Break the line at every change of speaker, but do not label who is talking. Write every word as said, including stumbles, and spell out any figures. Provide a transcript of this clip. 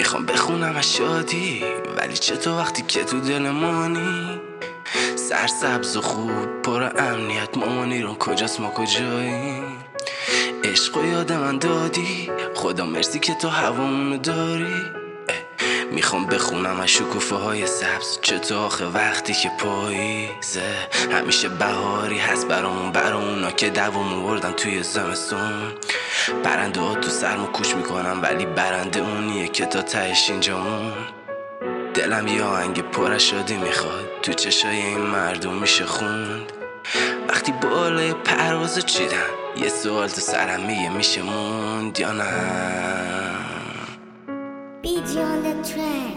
میخوام بخونم از شادی، ولی چطور وقتی که تو دلمانی؟ سرسبز و خوب پر امنیت، مامانی رو کجاست ما کجاییم؟ عشق و یاد من دادی، خدا مرسی که تو هوامونو داری. میخوام بخونم از شکوفه های سبز، چطور آخه وقتی که پاییزه همیشه بهاری هست برامون، برا اونا که دوامون بردن توی زمستون. برنده ها تو سرمو کوش میکنم، ولی برنده اونیه که تا تهش اینجامون. دلم یه آهنگ پر شادی میخواد، تو چشای این مردم میشه خوند. وقتی بالای پروازو چیدم، یه سوال تو سرم میگه میشه موند یا نه.
Beat you on the track.